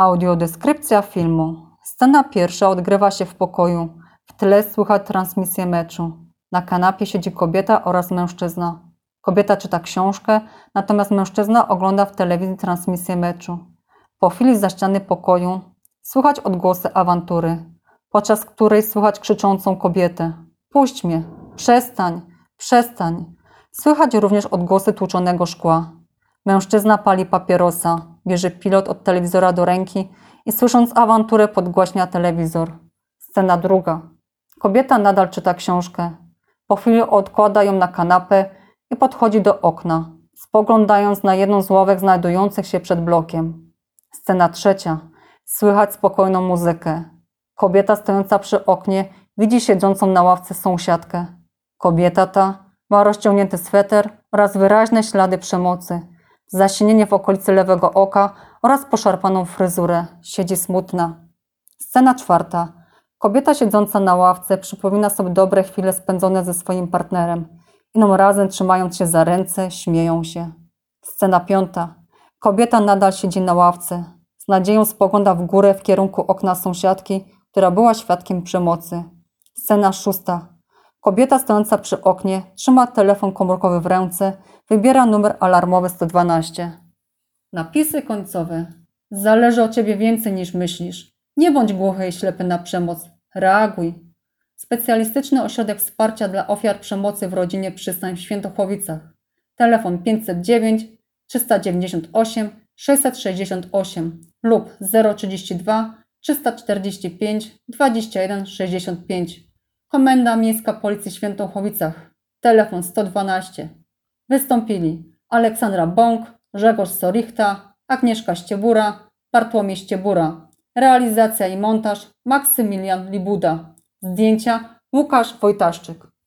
Audiodeskrypcja filmu. Scena pierwsza odgrywa się w pokoju. W tle słychać transmisję meczu. Na kanapie siedzi kobieta oraz mężczyzna. Kobieta czyta książkę, natomiast mężczyzna ogląda w telewizji transmisję meczu. Po chwili za ściany pokoju słychać odgłosy awantury, podczas której słychać krzyczącą kobietę: „Puść mnie! Przestań! Przestań!” Słychać również odgłosy tłuczonego szkła. Mężczyzna pali papierosa, bierze pilot od telewizora do ręki i słysząc awanturę podgłaśnia telewizor. Scena druga. Kobieta nadal czyta książkę. Po chwili odkłada ją na kanapę i podchodzi do okna, spoglądając na jedną z ławek znajdujących się przed blokiem. Scena trzecia. Słychać spokojną muzykę. Kobieta stojąca przy oknie widzi siedzącą na ławce sąsiadkę. Kobieta ta ma rozciągnięty sweter oraz wyraźne ślady przemocy, zasinienie w okolicy lewego oka oraz poszarpaną fryzurę. Siedzi smutna. Scena czwarta. Kobieta siedząca na ławce przypomina sobie dobre chwile spędzone ze swoim partnerem. Idą razem, trzymając się za ręce, śmieją się. Scena piąta. Kobieta nadal siedzi na ławce. Z nadzieją spogląda w górę w kierunku okna sąsiadki, która była świadkiem przemocy. Scena szósta. Kobieta stojąca przy oknie trzyma telefon komórkowy w ręce, wybiera numer alarmowy 112. Napisy końcowe. Zależy od ciebie więcej niż myślisz. Nie bądź głuchy i ślepy na przemoc. Reaguj. Specjalistyczny ośrodek wsparcia dla ofiar przemocy w rodzinie Przystań w Świętochowicach. Telefon 509 398 668 lub 032 345 21 65. Komenda Miejska Policji w Świętochowicach. Telefon 112. Wystąpili Aleksandra Bąk, Grzegorz Sorichta, Agnieszka Ściebura, Bartłomiej Ściebura. Realizacja i montaż Maksymilian Libuda. Zdjęcia Łukasz Wojtaszczyk.